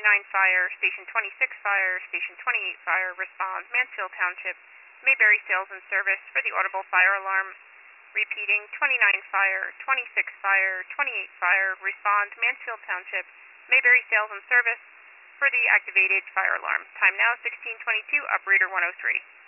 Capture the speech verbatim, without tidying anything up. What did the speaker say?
twenty-nine Fire, Station twenty-six Fire, Station twenty-eight Fire, respond, Mansfield Township, Mayberry Sales and Service for the audible fire alarm. Repeating, twenty-nine Fire, twenty-six Fire, twenty-eight Fire, respond, Mansfield Township, Mayberry Sales and Service for the activated fire alarm. Time now, sixteen twenty-two, operator one oh three.